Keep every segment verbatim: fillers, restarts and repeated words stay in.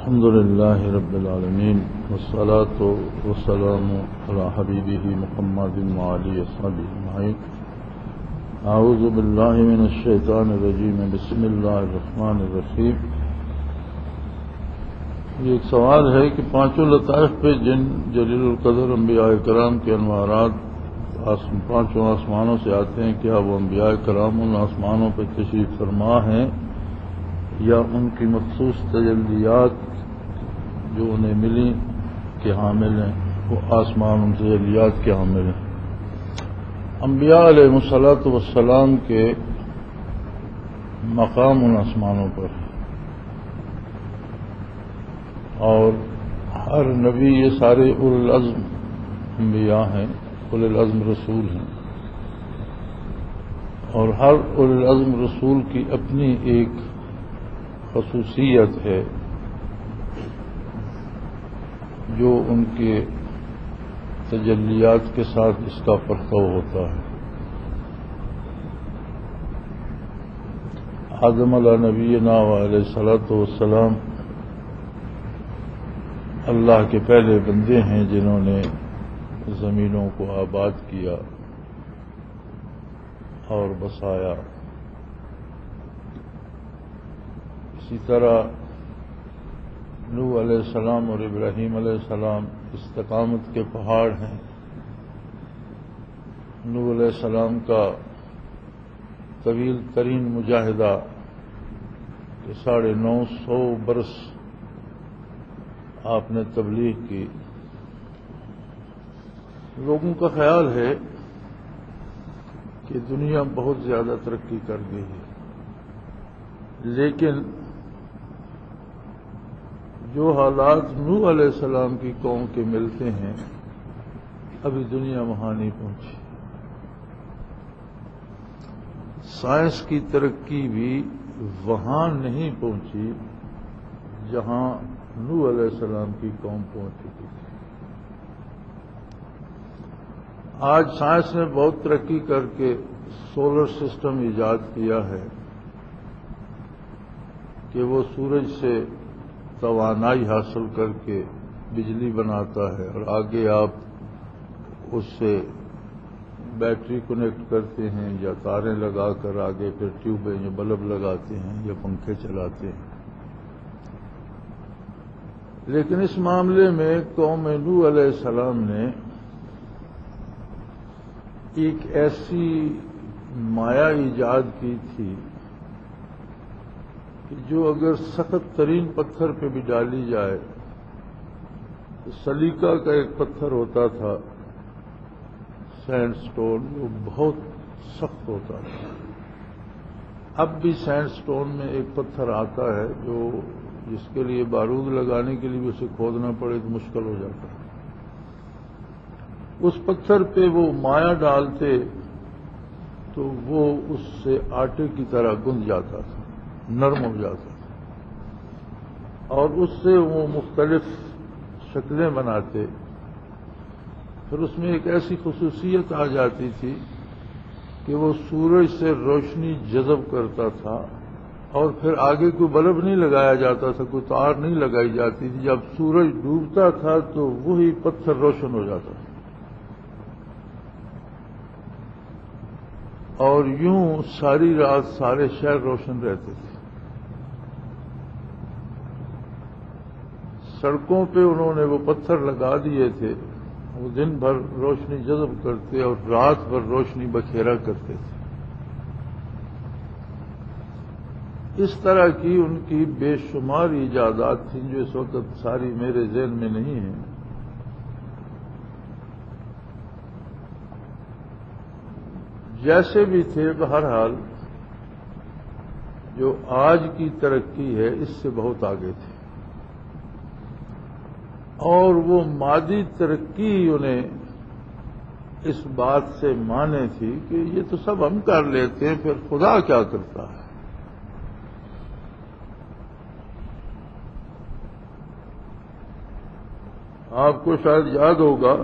الحمد لله رب العالمين والصلاة والسلام على حبيبه محمد وعلى أصحابه أجمعين. أعوذ بالله من الشيطان الرجيم. بسم الله الرحمن الرحيم. یہ ایک سوال ہے کہ پانچوں لطائف پہ جن جلیل القدر انبیاء کرام کے انوارات پانچوں آسمانوں سے آتے ہیں، کیا وہ انبیاء کرام ان آسمانوں پہ تشریف فرما ہیں یا ان کی مخصوص تجلیات جو انہیں ملی کے حامل ہیں وہ آسمان ان تجلیات کے حامل ہیں؟ انبیاء علیہ الصلوۃ والسلام کے مقام ان آسمانوں پر ہے، اور ہر نبی، یہ سارے اولو العزم انبیاء ہیں، اولو العزم رسول ہیں، اور ہر اولو العزم رسول کی اپنی ایک خصوصیت ہے جو ان کے تجلیات کے ساتھ اس کا فرق ہوتا ہے. آدم علیہ نبینا علیہ الصلوۃ والسلام اللہ کے پہلے بندے ہیں جنہوں نے زمینوں کو آباد کیا اور بسایا. اسی طرح نوح علیہ السلام اور ابراہیم علیہ السلام استقامت کے پہاڑ ہیں. نوح علیہ السلام کا طویل ترین مجاہدہ کہ ساڑھے نو سو برس آپ نے تبلیغ کی. لوگوں کا خیال ہے کہ دنیا بہت زیادہ ترقی کر گئی ہے، لیکن جو حالات نوح علیہ السلام کی قوم کے ملتے ہیں ابھی دنیا وہاں نہیں پہنچی. سائنس کی ترقی بھی وہاں نہیں پہنچی جہاں نوح علیہ السلام کی قوم پہنچ چکی تھی. آج سائنس نے بہت ترقی کر کے سولر سسٹم ایجاد کیا ہے کہ وہ سورج سے توانائی حاصل کر کے بجلی بناتا ہے، اور آگے آپ اس سے بیٹری کنیکٹ کرتے ہیں یا تاریں لگا کر آگے پھر ٹیوبیں یا بلب لگاتے ہیں یا پنکھے چلاتے ہیں. لیکن اس معاملے میں قوم نوح علیہ السلام نے ایک ایسی مایا ایجاد کی تھی کہ جو اگر سخت ترین پتھر پہ بھی ڈالی جائے تو سلیکا کا ایک پتھر ہوتا تھا، سینڈ سٹون، وہ بہت سخت ہوتا تھا. اب بھی سینڈ سٹون میں ایک پتھر آتا ہے جو جس کے لیے بارود لگانے کے لیے بھی اسے کھودنا پڑے تو مشکل ہو جاتا ہے. اس پتھر پہ وہ مایا ڈالتے تو وہ اس سے آٹے کی طرح گند جاتا تھا، نرم ہو جاتا تھا، اور اس سے وہ مختلف شکلیں بناتے. پھر اس میں ایک ایسی خصوصیت آ جاتی تھی کہ وہ سورج سے روشنی جذب کرتا تھا، اور پھر آگے کوئی بلب نہیں لگایا جاتا تھا، کوئی تار نہیں لگائی جاتی تھی. جب سورج ڈوبتا تھا تو وہی پتھر روشن ہو جاتا تھا، اور یوں ساری رات سارے شہر روشن رہتے تھے. سڑکوں پہ انہوں نے وہ پتھر لگا دیے تھے، وہ دن بھر روشنی جذب کرتے اور رات بھر روشنی بکھیرا کرتے تھے. اس طرح کی ان کی بے شمار ایجادات تھیں جو اس وقت ساری میرے ذہن میں نہیں ہیں. جیسے بھی تھے، بہرحال جو آج کی ترقی ہے اس سے بہت آگے تھے، اور وہ مادی ترقی انہیں اس بات سے مانے تھی کہ یہ تو سب ہم کر لیتے ہیں، پھر خدا کیا کرتا ہے. آپ کو شاید یاد ہوگا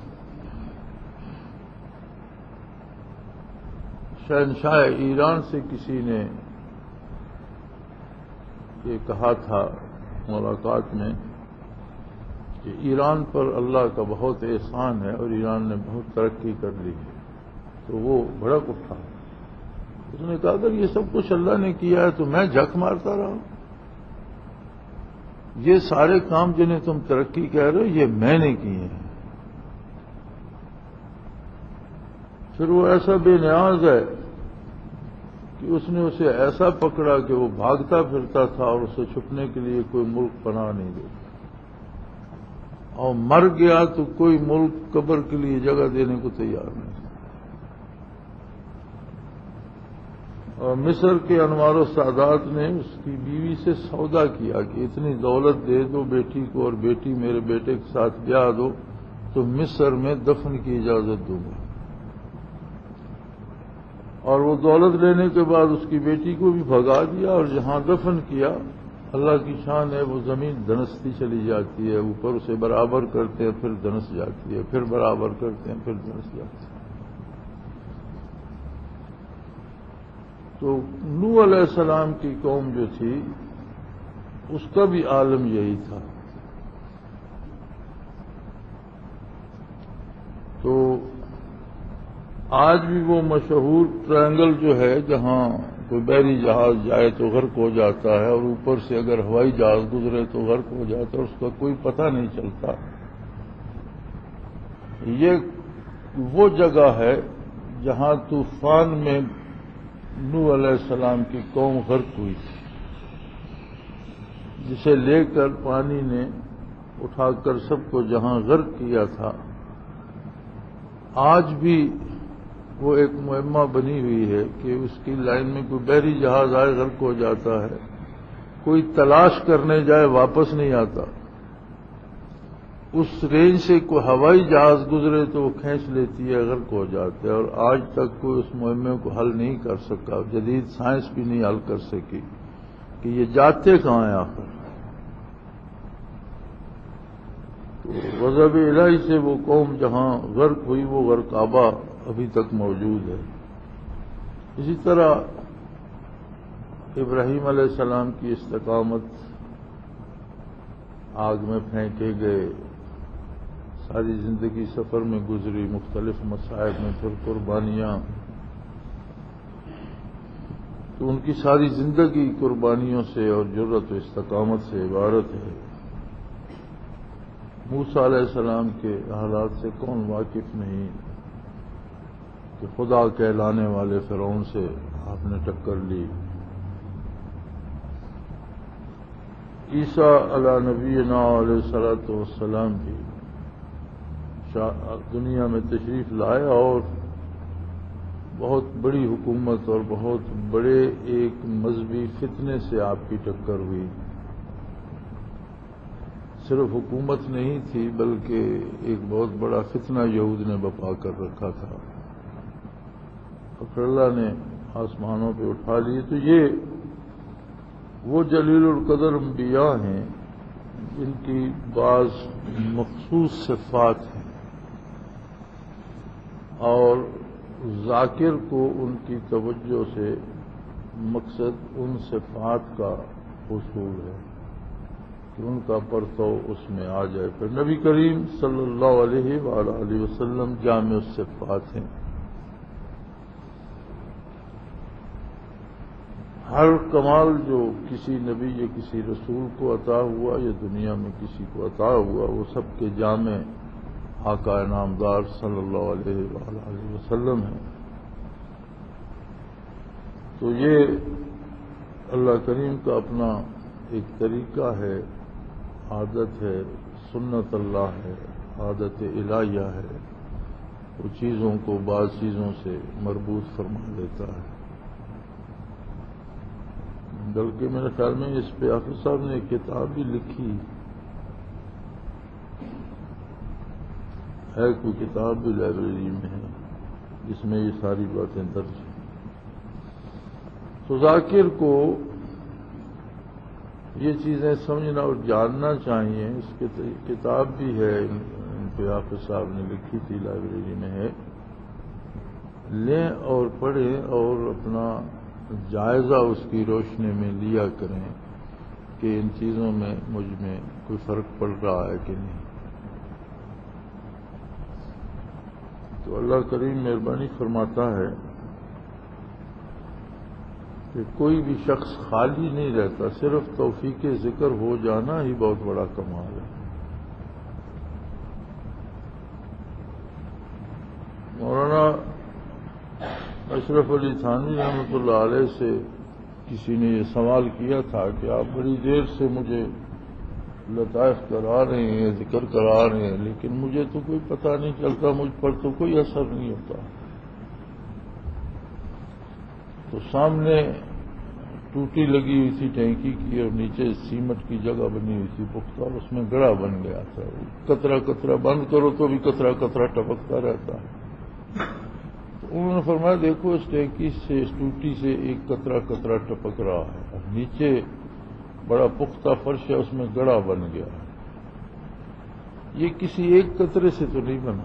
شہنشاہ ایران سے کسی نے یہ کہا تھا ملاقات میں کہ ایران پر اللہ کا بہت احسان ہے اور ایران نے بہت ترقی کر لی ہے، تو وہ بھڑک اٹھا۔ اس نے کہا اگر یہ سب کچھ اللہ نے کیا ہے تو میں جھک مارتا رہا، یہ سارے کام جنہیں تم ترقی کہہ رہے ہو یہ میں نے کیے ہیں۔ پھر وہ ایسا بے نیاز ہے کہ اس نے اسے ایسا پکڑا کہ وہ بھاگتا پھرتا تھا اور اسے چھپنے کے لیے کوئی ملک پناہ نہیں دیتا، اور مر گیا تو کوئی ملک قبر کے لیے جگہ دینے کو تیار نہیں۔ اور مصر کے انوار و سادات نے اس کی بیوی سے سودا کیا کہ اتنی دولت دے دو بیٹی کو اور بیٹی میرے بیٹے کے ساتھ بیاہ دو تو مصر میں دفن کی اجازت دوں گا۔ اور وہ دولت لینے کے بعد اس کی بیٹی کو بھی بھگا دیا اور جہاں دفن کیا، اللہ کی شان ہے، وہ زمین دھنستی چلی جاتی ہے، اوپر اسے برابر کرتے ہیں پھر دھنس جاتی ہے، پھر برابر کرتے ہیں پھر دھنس جاتی ہے۔ تو نوح علیہ السلام کی قوم جو تھی اس کا بھی عالم یہی تھا۔ تو آج بھی وہ مشہور ٹرائنگل جو ہے جہاں کوئی بحری جہاز جائے تو غرق ہو جاتا ہے اور اوپر سے اگر ہوائی جہاز گزرے تو غرق ہو جاتا ہے، اس کا کوئی پتہ نہیں چلتا، یہ وہ جگہ ہے جہاں طوفان میں نوح علیہ السلام کی قوم غرق ہوئی تھی، جسے لے کر پانی نے اٹھا کر سب کو جہاں غرق کیا تھا۔ آج بھی وہ ایک مہمہ بنی ہوئی ہے کہ اس کی لائن میں کوئی بحری جہاز آئے غرق ہو جاتا ہے، کوئی تلاش کرنے جائے واپس نہیں آتا، اس رینج سے کوئی ہوائی جہاز گزرے تو وہ کھینچ لیتی ہے، غرق ہو جاتے ہیں، اور آج تک کوئی اس مہمے کو حل نہیں کر سکا، جدید سائنس بھی نہیں حل کر سکی کہ یہ جاتے کہاں ہیں آخر۔ تو غضب الہی سے وہ قوم جہاں غرق ہوئی وہ غرق آبا ابھی تک موجود ہے۔ اسی طرح ابراہیم علیہ السلام کی استقامت، آگ میں پھینکے گئے، ساری زندگی سفر میں گزری، مختلف مصائب میں پھر قربانیاں، تو ان کی ساری زندگی قربانیوں سے اور جرت و استقامت سے عبارت ہے۔ موسیٰ علیہ السلام کے حالات سے کون واقف نہیں کہ خدا کہلانے والے فرعون سے آپ نے ٹکر لی۔ عیسیٰ علیہ نبینا علیہ الصلوۃ والسلام بھی دنیا میں تشریف لائے اور بہت بڑی حکومت اور بہت بڑے ایک مذہبی فتنے سے آپ کی ٹکر ہوئی۔ صرف حکومت نہیں تھی بلکہ ایک بہت بڑا فتنہ یہود نے بپا کر رکھا تھا، اور اللہ نے آسمانوں پہ اٹھا لیے۔ تو یہ وہ جلیل القدر انبیاء ہیں جن کی بعض مخصوص صفات ہیں، اور ذاکر کو ان کی توجہ سے مقصد ان صفات کا حصول ہے کہ ان کا پرتو اس میں آ جائے۔ پھر نبی کریم صلی اللہ علیہ وآلہ وسلم جامع الصفات ہیں۔ ہر کمال جو کسی نبی یا کسی رسول کو عطا ہوا یا دنیا میں کسی کو عطا ہوا وہ سب کے جامع آقا انعامدار صلی اللہ علیہ وآلہ وسلم ہیں۔ تو یہ اللہ کریم کا اپنا ایک طریقہ ہے، عادت ہے، سنت اللہ ہے، عادت الہیہ ہے، وہ چیزوں کو بعض چیزوں سے مربوط فرما دیتا ہے۔ بلکہ میرے خیال میں اس پہ حافظ صاحب نے ایک کتاب بھی لکھی ہے، کوئی کتاب بھی لائبریری میں ہے جس میں یہ ساری باتیں درج ہیں۔ تو ذاکر کو یہ چیزیں سمجھنا اور جاننا چاہیے۔ اس کی کتاب بھی ہے، ان پہ حافظ صاحب نے لکھی تھی، لائبریری میں ہے، لیں اور پڑھیں اور اپنا جائزہ اس کی روشنی میں لیا کریں کہ ان چیزوں میں مجھ میں کوئی فرق پڑ رہا ہے کہ نہیں. تو اللہ کریم مہربانی فرماتا ہے کہ کوئی بھی شخص خالی نہیں رہتا، صرف توفیق ذکر ہو جانا ہی بہت بڑا کمال ہے. مولانا اشرف علی تھانوی رحمۃ اللہ علیہ سے کسی نے یہ سوال کیا تھا کہ آپ بڑی دیر سے مجھے لطائف کرا رہے ہیں، ذکر کرا رہے ہیں، لیکن مجھے تو کوئی پتہ نہیں چلتا، مجھ پر تو کوئی اثر نہیں ہوتا. تو سامنے ٹوٹی لگی ہوئی تھی ٹینکی کی اور نیچے سیمٹ کی جگہ بنی ہوئی تھی پختہ، اور اس میں گڑا بن گیا تھا. کترا کترا بند کرو تو بھی کترا کترا ٹپکتا رہتا. انہوں نے فرمایا دیکھو اس ٹینکی سے، اس ٹوٹی سے ایک قطرہ قطرہ ٹپک رہا ہے، اور نیچے بڑا پختہ فرش ہے، اس میں گڑا بن گیا. یہ کسی ایک قطرے سے تو نہیں بنا.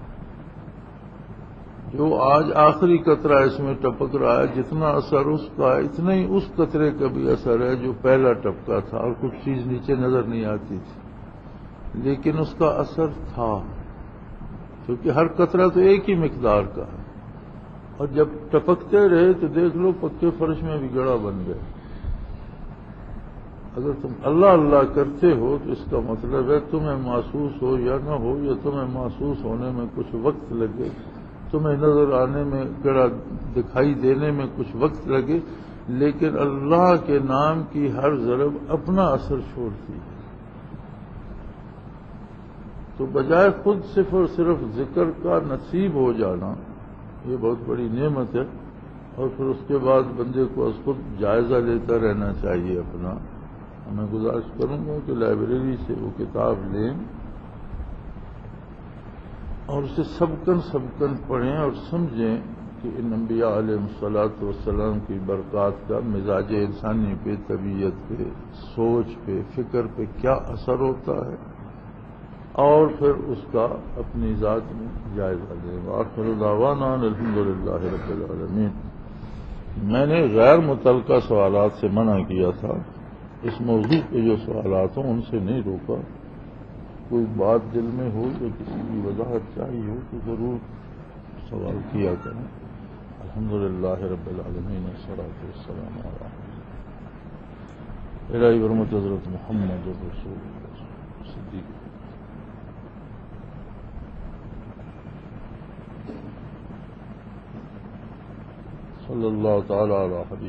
جو آج آخری قطرہ اس میں ٹپک رہا ہے، جتنا اثر اس کا ہے اتنا ہی اس قطرے کا بھی اثر ہے جو پہلا ٹپکا تھا، اور کچھ چیز نیچے نظر نہیں آتی تھی لیکن اس کا اثر تھا، کیونکہ ہر قطرہ تو ایک ہی مقدار کا ہے. اور جب ٹپکتے رہے تو دیکھ لو پکے فرش میں بھی گڑا بن گئے. اگر تم اللہ اللہ کرتے ہو تو اس کا مطلب ہے تمہیں محسوس ہو یا نہ ہو، یا تمہیں محسوس ہونے میں کچھ وقت لگے، تمہیں نظر آنے میں، گڑا دکھائی دینے میں کچھ وقت لگے، لیکن اللہ کے نام کی ہر ضرب اپنا اثر چھوڑتی ہے. تو بجائے خود صرف اور صرف ذکر کا نصیب ہو جانا، یہ بہت بڑی نعمت ہے. اور پھر اس کے بعد بندے کو از خود جائزہ لیتا رہنا چاہیے اپنا. میں گزارش کروں گا کہ لائبریری سے وہ کتاب لیں اور اسے سبکن سبکن پڑھیں اور سمجھیں کہ ان انبیاء علیہ الصلاۃ والسلام کی برکات کا مزاج انسانی پہ، طبیعت پہ، سوچ پہ، فکر پہ کیا اثر ہوتا ہے، اور پھر اس کا اپنی ذات میں جائزہ لیں. وآخر دعوانا الحمدللہ رب العالمین. میں نے غیر متعلقہ سوالات سے منع کیا تھا. اس موضوع پہ جو سوالات ہوں ان سے نہیں روکا. کوئی بات دل میں ہو یا کسی کی وضاحت چاہیے ہو تو ضرور سوال کیا کریں. الحمدللہ رب العالمین والصلاۃ والسلام علی الہی برمت حضرت محمد رسول اللہ صدیق صلی اللہ تعالی علی حبیب